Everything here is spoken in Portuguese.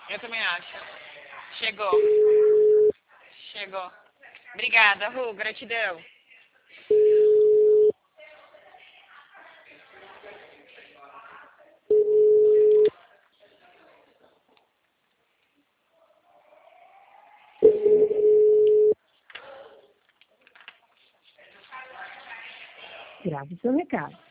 Eu também acho. Chegou. Chegou. Obrigada, Ru. Gratidão. Grave seu recado.